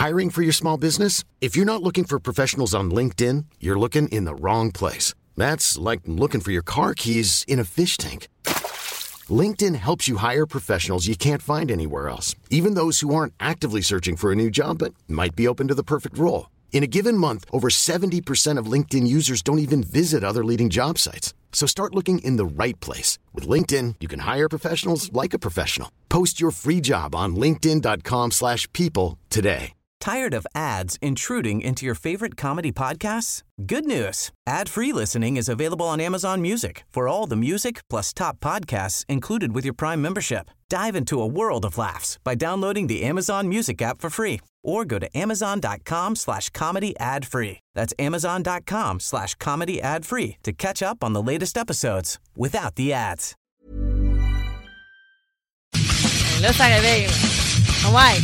Hiring for your small business? If you're not looking for professionals on LinkedIn, you're looking in the wrong place. That's like looking for your car keys in a fish tank. LinkedIn helps you hire professionals you can't find anywhere else, even those who aren't actively searching for a new job but might be open to the perfect role. In a given month, over 70% of LinkedIn users don't even visit other leading job sites. So start looking in the right place. With LinkedIn, you can hire professionals like a professional. Post your free job on linkedin.com/people today. Tired of ads intruding into your favorite comedy podcasts? Good news. Ad-free listening is available on Amazon Music for all the music plus top podcasts included with your Prime membership. Dive into a world of laughs by downloading the Amazon Music app for free or go to amazon.com/comedy ad-free. That's amazon.com/comedy ad-free to catch up on the latest episodes without the ads. Là, ça réveille. Ouais.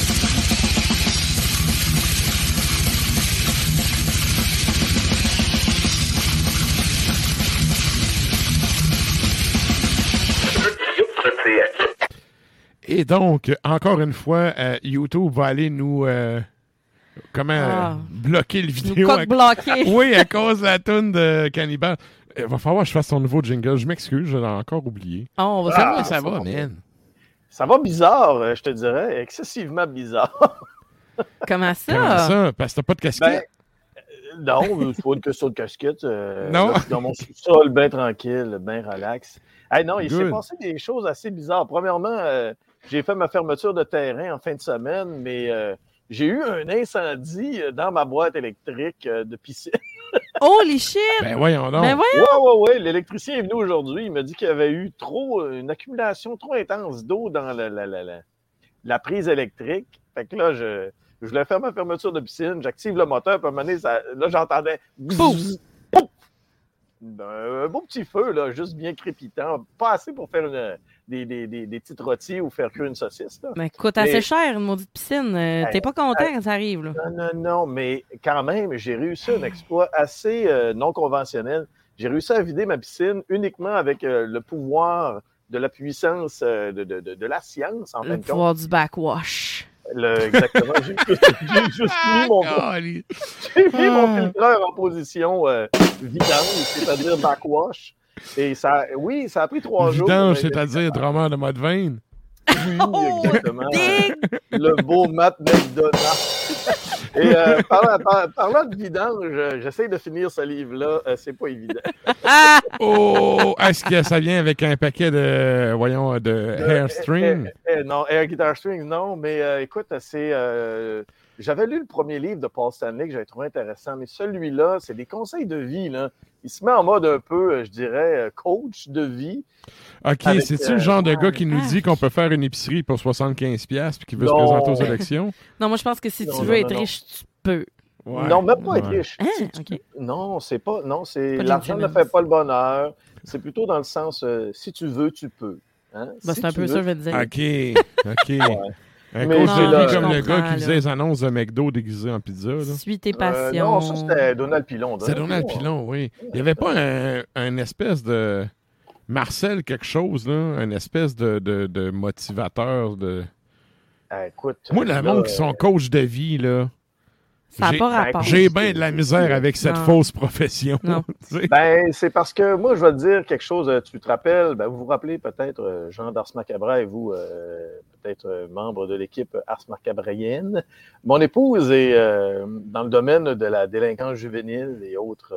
Et donc, encore une fois, YouTube va aller nous bloquer le vidéo. Nous coq-bloquer. Oui, à cause de la toune de Cannibal. Il va falloir que je fasse ton nouveau jingle. Je m'excuse, je l'ai encore oublié. Oh, on va savoir. Ça va, man. Ça va bizarre, je te dirais. Excessivement bizarre. Comment ça? Comment ça? Parce que t'as pas de casquette? Non, c'est pas une question de casquette. Non. Là, dans mon sous-sol, bien tranquille, bien relax. Hey, non, il Good. s'est passé des choses assez bizarres. Premièrement, j'ai fait ma fermeture de terrain en fin de semaine, mais j'ai eu un incendie dans ma boîte électrique de piscine. Holy shit! Ben voyons donc. Ben voyons! Ouais. L'électricien est venu aujourd'hui. Il m'a dit qu'il y avait eu une accumulation trop intense d'eau dans la prise électrique. Fait que là, je voulais faire ma fermeture de piscine. J'active le moteur, puis à un moment donné, là, j'entendais... Bzz, pouf! Un beau petit feu, là, juste bien crépitant. Pas assez pour faire des petites rôties ou faire cuire une saucisse. Là. Mais coûte assez cher, une maudite piscine. T'es pas content quand ça arrive, là? Non, mais quand même, j'ai réussi un exploit assez non conventionnel. J'ai réussi à vider ma piscine uniquement avec le pouvoir de la puissance de la science, en fin de compte. Le pouvoir du backwash. Exactement. J'ai juste mis mon filtreur en position vidange, c'est-à-dire backwash. Et ça a pris 3 jours. Vidange, c'est-à-dire drummer de mode veine. Oui, exactement. Le beau Matt McDonald. Et parlant de vidange, j'essaie de finir ce livre-là. C'est pas évident. Oh! Est-ce que ça vient avec un paquet de Hairstring? Non, Air Guitar Strings, non. Mais écoute, j'avais lu le premier livre de Paul Stanley que j'avais trouvé intéressant, mais celui-là, c'est des conseils de vie, là. Il se met en mode un peu, je dirais, coach de vie. OK, c'est-tu le genre de gars qui nous dit qu'on peut faire une épicerie pour 75$ puis qui veut se présenter aux élections? Non, moi, je pense que si tu veux être riche, tu peux. Ouais. Non, même pas être riche. Okay. Non, c'est pas... Non, c'est l'argent ne fait pas le bonheur. C'est plutôt dans le sens, si tu veux, tu peux. Hein? Ben, c'est un peu ça, je veux te dire. OK. Ouais. Un coach de vie comme le gars qui faisait les annonces de McDo déguisés en pizza. Là. Suis tes passions. Non, ça, c'était Donald Pilon. C'est Donald Pilon, oui. Il n'y avait pas un espèce de... Marcel quelque chose, là, un espèce de motivateur de... Écoute... Moi, le monde qui sont coach de vie, là... Ça n'a pas rapport. J'ai bien de la misère avec cette fausse profession. C'est parce que moi, je vais te dire quelque chose. Tu te rappelles, vous vous rappelez peut-être Jean d'Ars Macabra et vous, peut-être membre de l'équipe Ars Macabrienne. Mon épouse est dans le domaine de la délinquance juvénile et autres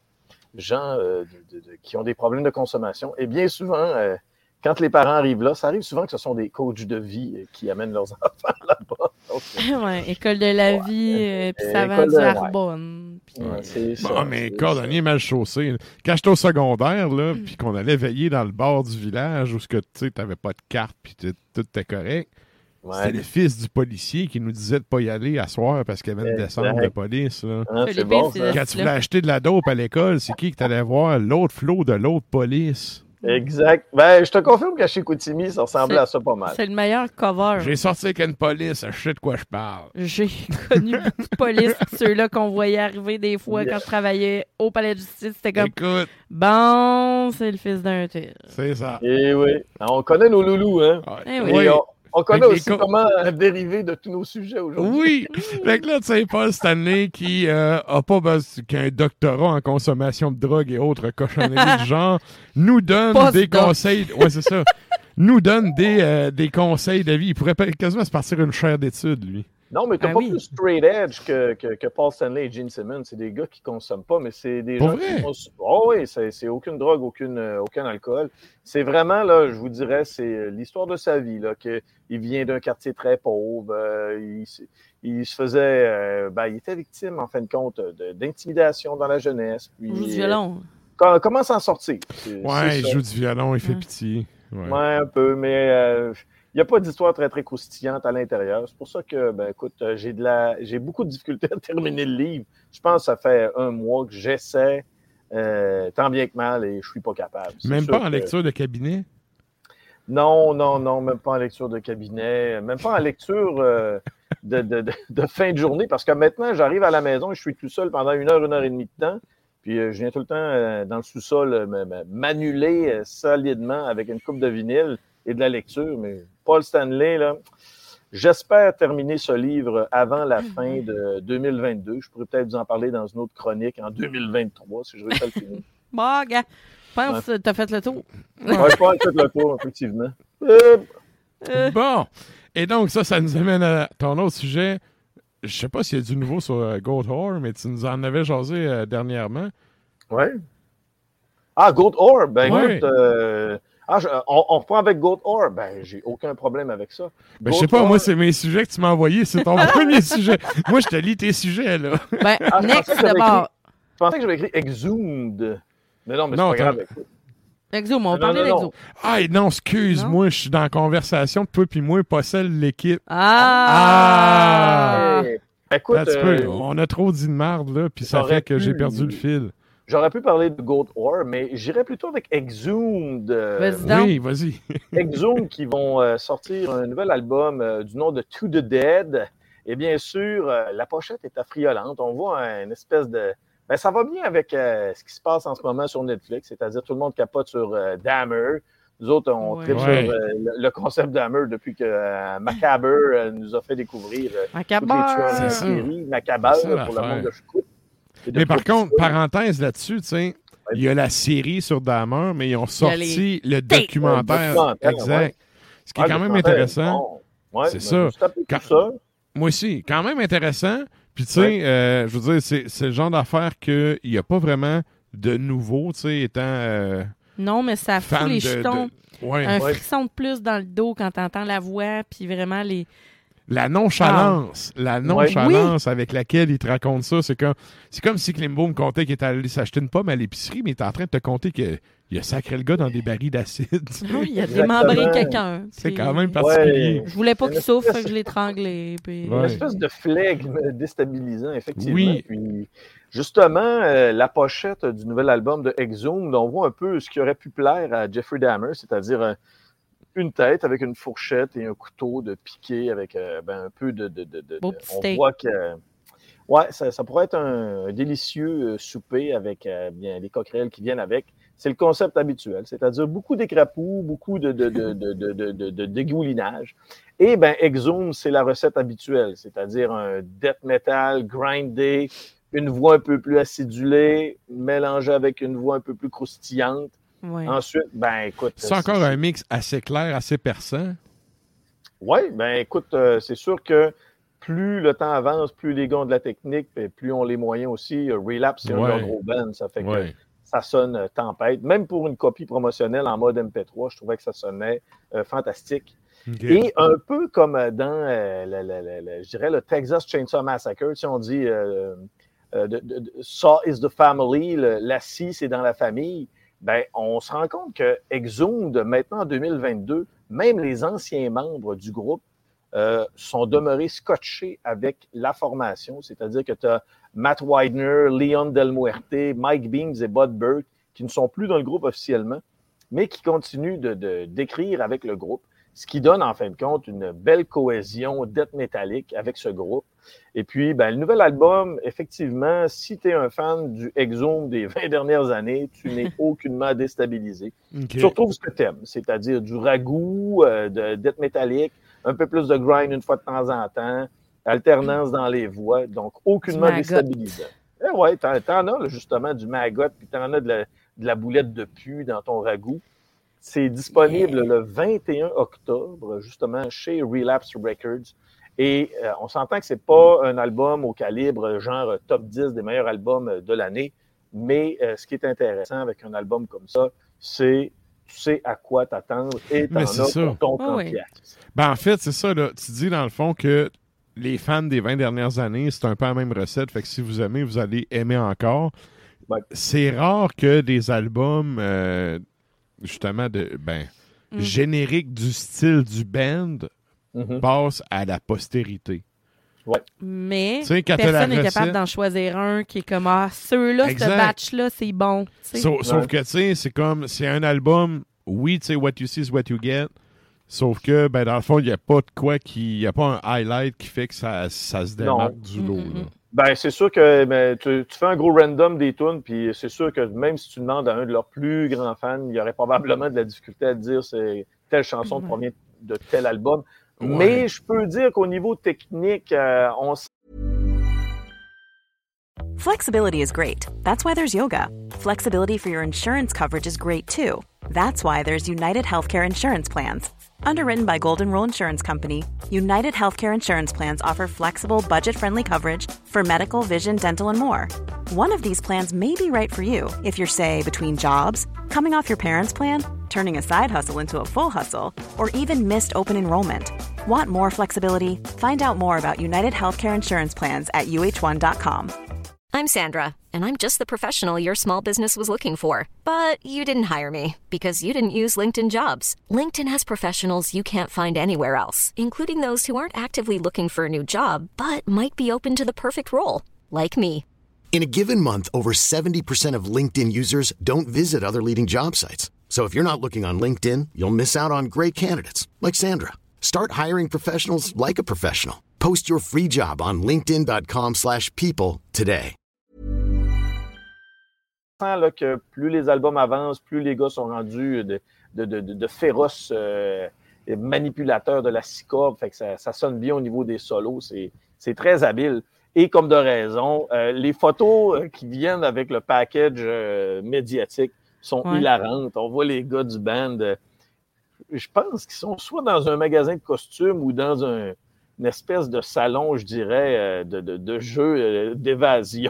gens qui ont des problèmes de consommation. Et bien souvent, quand les parents arrivent là, ça arrive souvent que ce sont des coachs de vie qui amènent leurs enfants là-bas. Ouais, école de la vie, puis ça vend du Arbonne. C'est ça. Mais cordonnier mal chaussé. Quand j'étais au secondaire, là, puis qu'on allait veiller dans le bord du village où tu n'avais pas de carte, puis tout était correct, c'était le fils du policier qui nous disait de ne pas y aller à soir parce qu'il y avait une descente de police. Là. C'est bon, ça. Quand tu voulais acheter de la dope à l'école, c'est qui que tu allais voir? L'autre flot de l'autre police. Exact. Je te confirme qu'à chez Chicoutimi, ça ressemblait à ça pas mal. C'est le meilleur cover. J'ai sorti avec une police, je sais de quoi je parle. J'ai connu beaucoup de police, ceux-là qu'on voyait arriver des fois quand je travaillais au palais de justice. C'était comme, écoute, bon, c'est le fils d'un tir. C'est ça. Et oui, on connaît nos loulous, hein? Oui. On connaît aussi comment dériver de tous nos sujets aujourd'hui. Oui! Fait que là, tu sais, Paul Stanley qui a un doctorat en consommation de drogue et autres cochonneries du genre, nous donne des conseils. Ouais, c'est ça. Nous donne des conseils de vie. Il pourrait quasiment se partir une chaire d'études, lui. Non, mais t'as pas plus straight edge que Paul Stanley et Gene Simmons. C'est des gars qui consomment pas, mais c'est des gens qui consomment. Oh oui, c'est aucune drogue, aucun alcool. C'est vraiment, là, je vous dirais, c'est l'histoire de sa vie, là, qu'il vient d'un quartier très pauvre. Il se faisait... il était victime, en fin de compte, d'intimidation dans la jeunesse. Puis, il joue du violon. Comment s'en sortir? Il joue du violon, il fait pitié. Ouais, un peu, mais... il n'y a pas d'histoire très, très croustillante à l'intérieur. C'est pour ça que, écoute, j'ai beaucoup de difficultés à terminer le livre. Je pense que ça fait 1 mois que j'essaie, tant bien que mal, et je ne suis pas capable. Même pas en lecture de cabinet? Non, même pas en lecture de cabinet. Même pas en lecture de fin de journée, parce que maintenant, j'arrive à la maison et je suis tout seul pendant 1 heure, 1 heure et demie de temps. Puis je viens tout le temps dans le sous-sol m'annuler solidement avec une coupe de vinyle et de la lecture, mais Paul Stanley, là, j'espère terminer ce livre avant la fin de 2022. Je pourrais peut-être vous en parler dans une autre chronique en 2023, si je réussis à le finir. Bon, gars, je pense que tu as fait le tour. Oui, je pense que j'ai fait le tour, effectivement. Bon, et donc ça nous amène à ton autre sujet. Je sais pas s'il y a du nouveau sur Goatwhore, mais tu nous en avais jasé dernièrement. Oui. Ah, Goatwhore, écoute... on reprend avec Goatwhore. J'ai aucun problème avec ça. Je sais pas, moi, c'est mes sujets que tu m'as envoyés. C'est ton premier sujet. Moi, je te lis tes sujets, là. Next, d'abord. Je pensais que j'avais écrit Exhumed. Mais non, c'est pas grave. Exhumed, on parlait d'Exhumed. Ah, non, excuse-moi, je suis dans la conversation, toi puis moi, pas celle de l'équipe. Écoute, on a trop dit de merde, là, puis ça fait que j'ai perdu le fil. J'aurais pu parler de Goatwhore, mais j'irais plutôt avec Exhumed. Oui, vas-y. Exhumed qui vont sortir un nouvel album du nom de To the Dead. Et bien sûr, la pochette est affriolante. On voit une espèce de... ça va bien avec ce qui se passe en ce moment sur Netflix, c'est-à-dire tout le monde capote sur Dahmer. Nous autres, on tripe sur le concept Dahmer depuis que Macabre nous a fait découvrir toutes les tueurs de série. Macabre, pour le monde de Chicout. Mais par contre, parenthèse là-dessus, tu sais, il y a la série sur Dahmer, mais ils ont sorti le documentaire. Exact. Ce qui est quand même intéressant. C'est ça. Moi aussi, quand même intéressant. Puis, tu sais, je veux dire, c'est le genre d'affaire qu'il n'y a pas vraiment de nouveau, tu sais, étant. Non, mais ça fout les jetons. Un frisson de plus dans le dos quand tu entends la voix, puis vraiment les. La nonchalance avec laquelle il te raconte ça, c'est comme si Klimbo me contait qu'il était allé s'acheter une pomme à l'épicerie, mais il est en train de te conter qu'il a sacré le gars dans des barils d'acide. Oui, il a démembré quelqu'un. C'est quand même particulier. Je voulais pas qu'il souffre, fait que je l'ai étranglé. Puis... Une espèce de flegme déstabilisant, effectivement. Oui. Puis, justement, la pochette du nouvel album de Exhumed, on voit un peu ce qui aurait pu plaire à Jeffrey Dahmer, c'est-à-dire une tête avec une fourchette et un couteau de piqué avec un peu de on voit que ça pourrait être un délicieux souper avec bien les coquerelles qui viennent avec. C'est le concept habituel, c'est-à-dire beaucoup d'écrapous, beaucoup de dégoulinage. Et Exhumed, c'est la recette habituelle, c'est-à-dire un death metal grindé, une voix un peu plus acidulée, mélangée avec une voix un peu plus croustillante. Ouais. Ensuite, écoute... C'est encore un mix assez clair, assez perçant. Oui, écoute, c'est sûr que plus le temps avance, plus les gars ont de la technique, puis plus on les moyens aussi. Relapse, c'est un gros band, ça fait que ça sonne tempête. Même pour une copie promotionnelle en mode MP3, je trouvais que ça sonnait fantastique. Okay. Et un peu comme dans, je dirais, le Texas Chainsaw Massacre, si on dit Saw is the family, la scie, c'est dans la famille. On se rend compte que Exhumed, maintenant en 2022, même les anciens membres du groupe sont demeurés scotchés avec la formation, c'est-à-dire que tu as Matt Widener, Leon Del Muerte, Mike Beams et Bud Burke qui ne sont plus dans le groupe officiellement, mais qui continuent d'écrire avec le groupe, ce qui donne en fin de compte une belle cohésion death métallique avec ce groupe. Et puis, le nouvel album, effectivement, si tu es un fan du Exhumed des 20 dernières années, tu n'es aucunement déstabilisé. Okay. Tu retrouves ce que tu aimes, c'est-à-dire du ragoût, de death métallique, un peu plus de grind une fois de temps en temps, alternance dans les voix, donc aucunement déstabilisant. Ouais, t'en as là, justement du maggot, puis t'en as de la boulette de pu dans ton ragoût. C'est disponible le 21 octobre, justement, chez Relapse Records. Et on s'entend que c'est pas un album au calibre genre top 10 des meilleurs albums de l'année, mais ce qui est intéressant avec un album comme ça, c'est tu sais à quoi t'attendre et t'en as pour ton 30 piastres. Ben, en fait, c'est ça, là. Tu dis dans le fond que les fans des 20 dernières années, c'est un peu la même recette. Fait que si vous aimez, vous allez aimer encore. Ouais. C'est rare que des albums, justement, génériques du style du band passent à la postérité. Ouais. Mais personne n'est capable d'en choisir un qui est comme ceux-là, ce batch-là, c'est bon. Sauf que, tu sais, c'est un album, oui, tu sais, what you see is what you get. Sauf que, ben, dans le fond, il n'y a pas de quoi il n'y a pas un highlight qui fait que ça se démarque du lot. Là. Ben, c'est sûr que tu fais un gros random des tunes, puis c'est sûr que même si tu demandes à un de leurs plus grands fans, il y aurait probablement de la difficulté à te dire c'est telle chanson provient de tel album. Ouais. Mais je peux dire qu'au niveau technique, on Flexibility is great. That's why there's yoga. Flexibility for your insurance coverage is great too. That's why there's United Healthcare Insurance Plans. Underwritten by Golden Rule Insurance Company, United Healthcare Insurance Plans offer flexible, budget-friendly coverage for medical, vision, dental, and more. One of these plans may be right for you if you're, say, between jobs, coming off your parents' plan, turning a side hustle into a full hustle, or even missed open enrollment. Want more flexibility? Find out more about United Healthcare Insurance Plans at uh1.com. I'm Sandra, and I'm just the professional your small business was looking for. But you didn't hire me because you didn't use LinkedIn Jobs. LinkedIn has professionals you can't find anywhere else, including those who aren't actively looking for a new job, but might be open to the perfect role, like me. In a given month, over 70% of LinkedIn users don't visit other leading job sites. So if you're not looking on LinkedIn, you'll miss out on great candidates like Sandra. Start hiring professionals like a professional. Post your free job on linkedin.com/people today. Là, que plus les albums avancent, plus les gars sont rendus de féroces manipulateurs de la six cordes. Fait que ça sonne bien au niveau des solos. C'est très habile. Et comme de raison, les photos qui viennent avec le package médiatique sont hilarantes. On voit les gars du band, je pense qu'ils sont soit dans un magasin de costumes ou dans une espèce de salon, je dirais, de jeu d'évasion.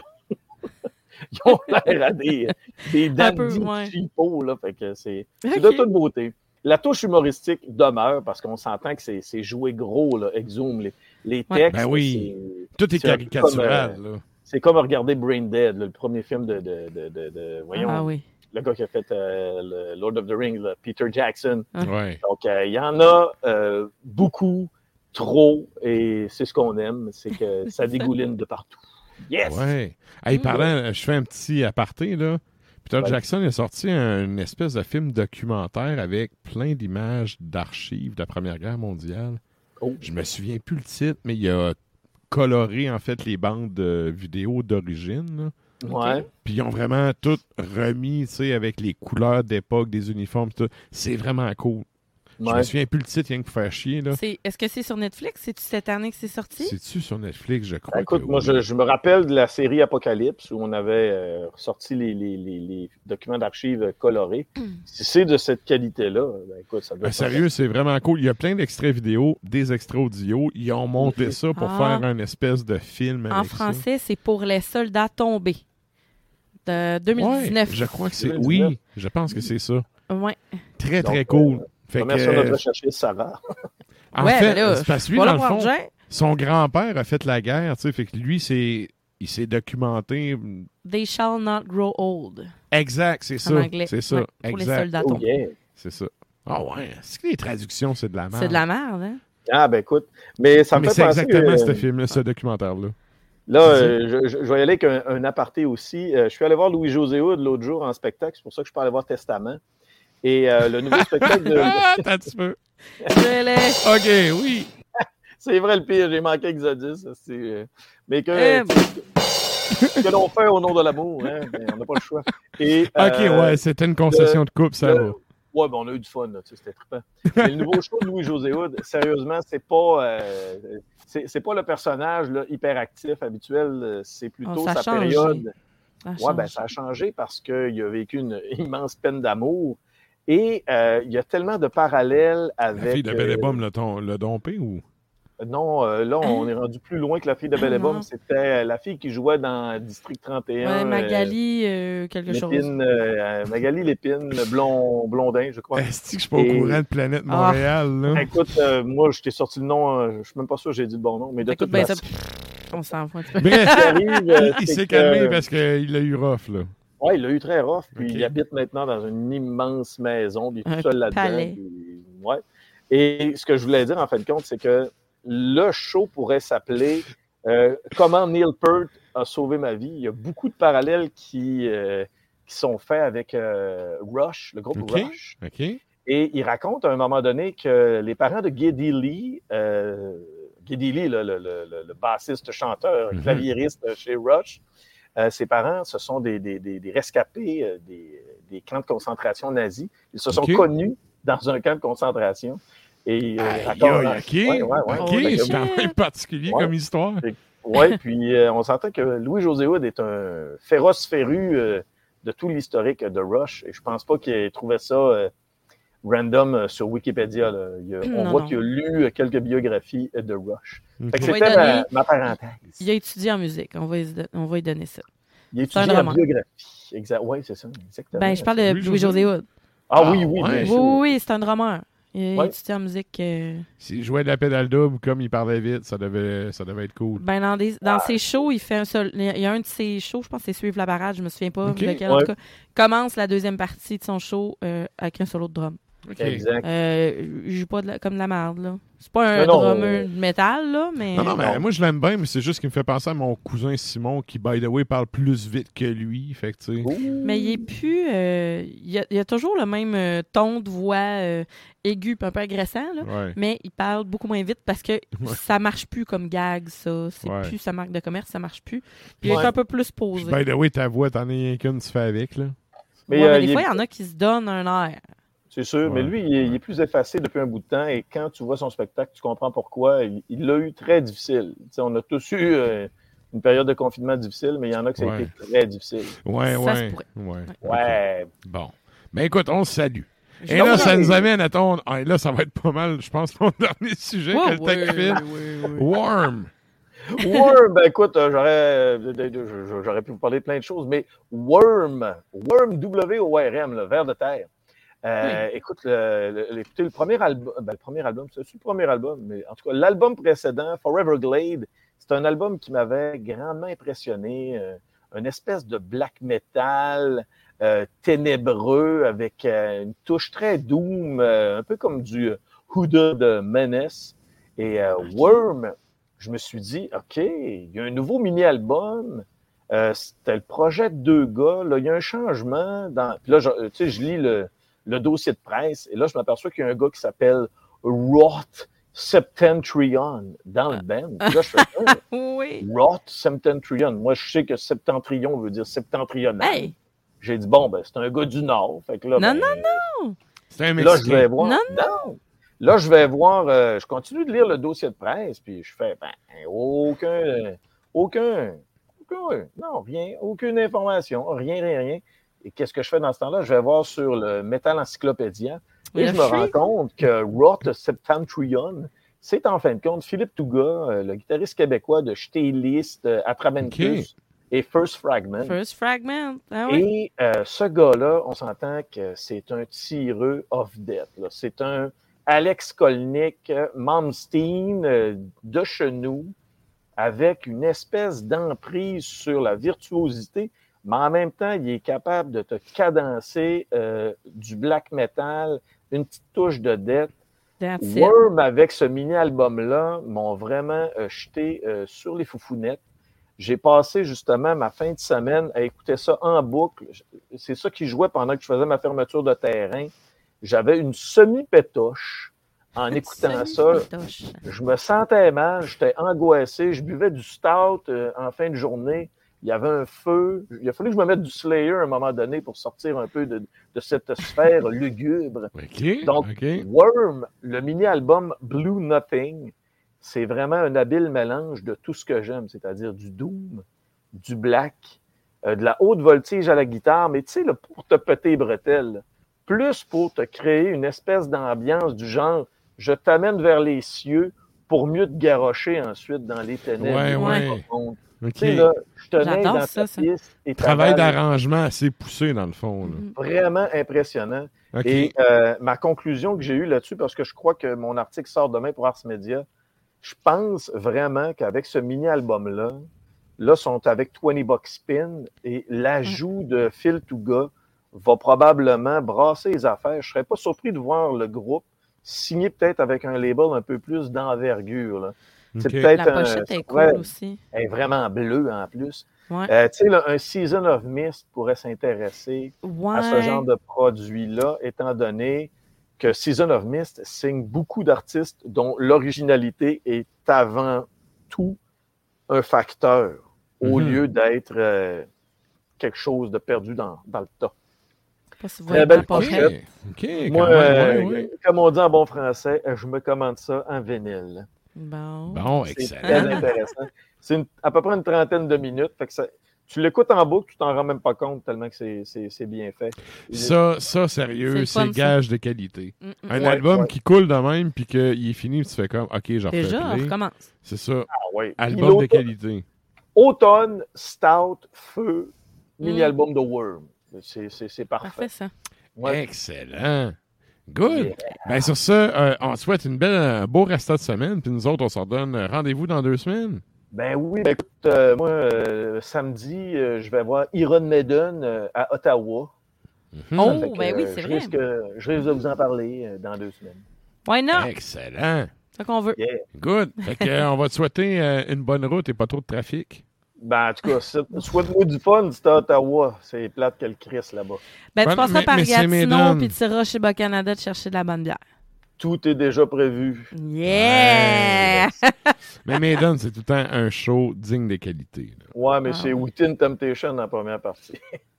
Ils ont l'air à des dandy cheapos, là. Fait que c'est de toute beauté. La touche humoristique demeure parce qu'on s'entend que c'est joué gros, là, Exhume. Les textes. Ben oui. Tout est caricatural, là. C'est comme regarder Brain Dead, là, le premier film de voyons, le gars qui a fait le Lord of the Rings, là, Peter Jackson. Ouais. Donc, il y en a beaucoup, trop, et c'est ce qu'on aime, c'est que ça dégouline de partout. Yes! Ouais. Hey, parlant, je fais un petit aparté, là. Peter Jackson a sorti une espèce de film documentaire avec plein d'images d'archives de la Première Guerre mondiale. Oh. Je me souviens plus le titre, mais il a coloré, en fait, les bandes vidéo d'origine. Ouais. Puis ils ont vraiment tout remis, tu sais, avec les couleurs d'époque, des uniformes, tout. C'est vraiment cool. Je me souviens plus le titre, rien que pour faire chier. Là. Est-ce que c'est sur Netflix? C'est-tu cette année que c'est sorti? C'est-tu sur Netflix, je crois? Écoute, moi, je me rappelle de la série Apocalypse où on avait sorti les documents d'archives colorés. Si c'est de cette qualité-là, écoute, ça doit être... Sérieux, c'est vraiment cool. Il y a plein d'extraits vidéo, des extraits audio. Ils ont monté ça pour faire un espèce de film avec en français, c'est Pour les soldats tombés. De 2019. Ouais, je crois que c'est... 2019. Oui, je pense que c'est ça. Ouais. Très, très cool. Merci à notre recherchiste Sarah. En fait, c'est parce que lui, dans le fond, son grand-père a fait la guerre, tu sais, fait que lui, il s'est documenté. They shall not grow old. Exact, c'est ça. En anglais. C'est ça, ouais, pour exact. les soldats tombés. Yeah. C'est ça. Ah ouais, est-ce que les traductions, c'est de la merde? C'est de la merde, hein? Ah, ben écoute, mais ça me fait penser... c'est exactement ce film-là, ce documentaire-là. Là, je vais y aller avec un aparté aussi. Je suis allé voir Louis-José Hood l'autre jour en spectacle, c'est pour ça que je peux aller voir Testament. Et le nouveau spectacle de... Attends un petit peu. OK, oui. C'est vrai le pire, j'ai manqué Exodus. Mais que l'on fait au nom de l'amour, hein? On n'a pas le choix. Et, OK, ouais, c'était une concession de coupe, ça va. Ouais, ben on a eu du fun, là, c'était trippant. Mais le nouveau show de Louis-José Hood, sérieusement, c'est pas le personnage là, hyperactif habituel, c'est plutôt sa période. Ben, ça a changé parce qu'il a vécu une immense peine d'amour. Et il y a tellement de parallèles avec... La fille de Belle et Bomme l'a dompé ou... Non, là, on est rendu plus loin que la fille de Belle et Bomme. C'était la fille qui jouait dans District 31. Ouais, Magali, quelque Lépine, chose. Magali Lépine, Blondin, je crois. Est-ce que je suis pas au courant de Planète Montréal, là? Écoute, moi, je t'ai sorti le nom, je suis même pas sûr que j'ai dit le bon nom, mais de toute façon... On s'en fout. Bref, il s'est calmé parce qu'il l'a eu rough, là. Oui, il l'a eu très rough, puis il habite maintenant dans une immense maison, puis il est tout seul là-dedans. Puis, ouais. Et ce que je voulais dire, en fin de compte, c'est que le show pourrait s'appeler Comment Neil Peart a sauvé ma vie. Il y a beaucoup de parallèles qui sont faits avec Rush, le groupe Rush. Okay. Et il raconte à un moment donné que les parents de Geddy Lee, le bassiste, chanteur, claviériste chez Rush, ses parents, ce sont des rescapés des camps de concentration nazis. Ils se sont connus dans un camp de concentration. Et c'est quand même particulier comme histoire. Oui, puis on s'entend que Louis-José Hood est un féroce féru de tout l'historique de Rush. Et je pense pas qu'il ait trouvé ça random sur Wikipédia. On voit qu'il a lu quelques biographies de Rush. Fait que c'était ma parenthèse. Il a étudié en musique. On va lui donner ça. Il a étudié en biographie. Exact. Oui, c'est ça. Exactement. Ben, je parle de Louis-José Hood. Ah oui. Oui, c'est un drummer. Il a étudié en musique. S'il jouait de la pédale double, comme il parlait vite, ça devait être cool. Ben, dans ses shows, il fait il y a un de ses shows, je pense que c'est Suivre la parade, je me souviens pas lequel, en tout cas, commence la deuxième partie de son show avec un solo de drum. Exact. Il joue pas comme de la merde, là. C'est pas un drummer de métal, là, mais... Non, mais moi, je l'aime bien, mais c'est juste qu'il me fait penser à mon cousin Simon, qui, by the way, parle plus vite que lui, fait que, tu sais... Mais il est plus... il a toujours le même ton de voix aigu un peu agressant, là, mais il parle beaucoup moins vite parce que ça marche plus comme gag, ça. C'est plus sa marque de commerce, ça marche plus. Puis il est un peu plus posé. By the way, ta voix, t'en as rien qu'une, tu fais avec, là. Mais des fois, il y en a qui se donnent un air. C'est sûr, mais lui, il est plus effacé depuis un bout de temps et quand tu vois son spectacle, tu comprends pourquoi. Il l'a eu très difficile. T'sais, on a tous eu une période de confinement difficile, mais il y en a que ça a été très difficile. Ouais. Bon. Mais écoute, on se salue. Et là, ça nous amène à ton... là, ça va être pas mal, je pense, ton dernier sujet que le tech fait. Worm. Worm, ben écoute, j'aurais pu vous parler de plein de choses, mais Worm, W-O-R-M, le ver de terre. Écoute, écoutez, le premier album, c'est le premier album, mais en tout cas, l'album précédent, Forever Glade, c'est un album qui m'avait grandement impressionné. Une espèce de black metal ténébreux avec une touche très doom, un peu comme du Hooded de Menace. Et Worm, je me suis dit, OK, il y a un nouveau mini-album. C'était le projet de 2 gars. Là, il y a un changement. Puis là, je lis le dossier de presse, et là, je m'aperçois qu'il y a un gars qui s'appelle Roth Septentrion dans le band. Puis là, je fais Roth Septentrion. Moi, je sais que septentrion veut dire septentrional. Hey. J'ai dit, bon, ben, c'est un gars du Nord. Fait que là, non. C'est un Mexicain. Là, je vais voir. Non. Là, je vais voir, je continue de lire le dossier de presse, puis je fais, aucune information, rien. Et qu'est-ce que je fais dans ce temps-là? Je vais voir sur le Metal Encyclopédia et je me rends compte que Roth Septentrion, c'est en fin de compte Philippe Touga, le guitariste québécois de Stéliste, Atramentus et First Fragment. Et ce gars-là, on s'entend que c'est un tireux of death. Là. C'est un Alex Kolnick, Malmsteen de chenou, avec une espèce d'emprise sur la virtuosité. Mais en même temps, il est capable de te cadencer du black metal, une petite touche de death. Worm, avec ce mini-album-là, m'ont vraiment jeté sur les foufounettes. J'ai passé justement ma fin de semaine à écouter ça en boucle. C'est ça qui jouait pendant que je faisais ma fermeture de terrain. J'avais une semi-pétoche en écoutant ça. Je me sentais mal, j'étais angoissé, je buvais du stout en fin de journée. Il y avait un feu. Il a fallu que je me mette du Slayer à un moment donné pour sortir un peu de cette sphère lugubre. Donc, Worm, le mini-album Blue Nothing, c'est vraiment un habile mélange de tout ce que j'aime, c'est-à-dire du doom, du black, de la haute voltige à la guitare, mais tu sais, pour te péter les bretelles, plus pour te créer une espèce d'ambiance du genre « je t'amène vers les cieux pour mieux te garrocher ensuite dans les ténèbres. » Okay. Tu sais, là, je te mets dans ta piste. Et travail d'arrangement assez poussé, dans le fond. Là. Vraiment impressionnant. Okay. Et ma conclusion que j'ai eue là-dessus, parce que je crois que mon article sort demain pour Ars Media, je pense vraiment qu'avec ce mini-album-là, là, sont avec 20 Buck Spin et l'ajout de Phil Touga va probablement brasser les affaires. Je ne serais pas surpris de voir le groupe signer peut-être avec un label un peu plus d'envergure. Là. C'est peut-être la pochette est cool aussi. Elle est vraiment bleue en plus. Ouais. Tu sais, un Season of Mist pourrait s'intéresser à ce genre de produit-là, étant donné que Season of Mist signe beaucoup d'artistes dont l'originalité est avant tout un facteur au lieu d'être quelque chose de perdu dans le tas. Très belle pochette. Moi, comme on dit en bon français, je me commande ça en vinyle. Bon, excellent. C'est très intéressant. C'est à peu près une trentaine de minutes. Fait que tu l'écoutes en boucle, tu t'en rends même pas compte tellement que c'est bien fait. Ça, sérieux, c'est gage de qualité. Un album qui coule de même, puis qu'il est fini, puis tu fais comme, OK, j'en refais. Déjà, on recommence. C'est ça. Album de qualité. Automne, Stout, Feu, mini-album de Worm. C'est parfait. Parfait, ça. Ouais. Excellent. Good. Ben, sur ça, on souhaite un beau restant de semaine, puis nous autres, on s'en donne rendez-vous dans 2 semaines. Ben oui, écoute, moi, samedi, je vais voir Iron Maiden à Ottawa. Oh, ben oui, c'est vrai. Je risque de vous en parler dans 2 semaines. Why not? Excellent. C'est ça qu'on veut. Yeah. Good. Fait que, on va te souhaiter une bonne route et pas trop de trafic. Ben, en tout cas, souhaite-moi du fun, c'est à Ottawa. C'est plate que le Christ là-bas. Ben, tu passeras par Gatineau, puis tu iras chez Bas-Canada te chercher de la bonne bière. Tout est déjà prévu. Yeah! Mais Maiden, c'est tout le temps un show digne de qualité. Là. Ouais, mais c'est Within Temptation en première partie.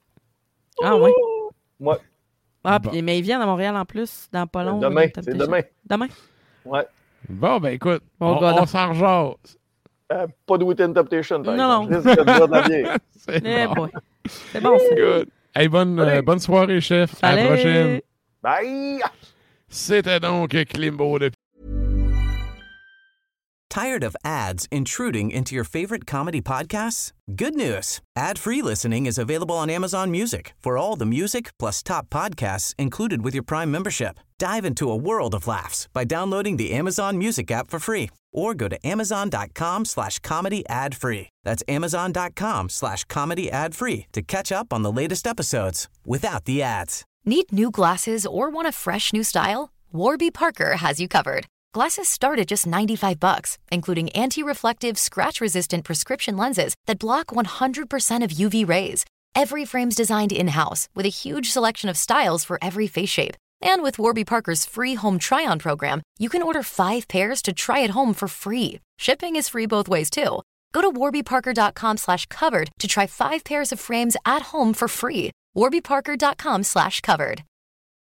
Ah oui? Ouais. Ah, puis mais ils viennent à Montréal en plus, dans pas long. Demain, c'est demain. Demain? Ouais. Bon, ben écoute, on s'en rejase. Pas de Within Temptation, par exemple. Je risque de boire de la bière. C'est bon, ça. Good. Hey, bonne soirée, chef. Salut. À la prochaine. Bye! C'était donc Klimbo de... Tired of ads intruding into your favorite comedy podcasts? Good news. Ad-free listening is available on Amazon Music for all the music plus top podcasts included with your Prime membership. Dive into a world of laughs by downloading the Amazon Music app for free or go to amazon.com/comedy ad-free. That's amazon.com/comedy ad-free to catch up on the latest episodes without the ads. Need new glasses or want a fresh new style? Warby Parker has you covered. Glasses start at just $95, including anti-reflective, scratch-resistant prescription lenses that block 100% of UV rays. Every frame's designed in-house with a huge selection of styles for every face shape. And with Warby Parker's free home try-on program, you can order 5 pairs to try at home for free. Shipping is free both ways, too. Go to warbyparker.com/covered to try 5 pairs of frames at home for free. warbyparker.com/covered.